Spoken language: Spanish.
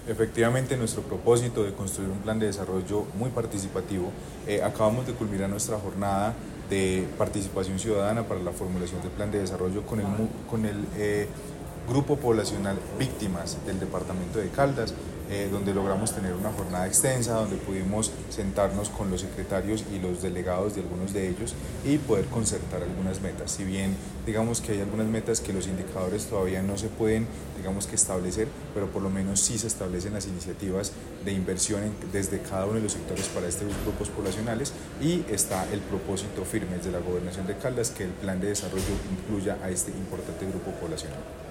Efectivamente, nuestro propósito de construir un plan de desarrollo muy participativo, acabamos de culminar nuestra jornada de participación ciudadana para la formulación del plan de desarrollo con el grupo poblacional víctimas del departamento de Caldas, donde logramos tener una jornada extensa, donde pudimos sentarnos con los secretarios y los delegados de algunos de ellos y poder concertar algunas metas. Si bien digamos que hay algunas metas que los indicadores todavía no se pueden, digamos que establecer, pero por lo menos sí se establecen las iniciativas de inversión desde cada uno de los sectores para estos grupos poblacionales, y está el propósito firme de la Gobernación de Caldas que el plan de desarrollo incluya a este importante grupo poblacional.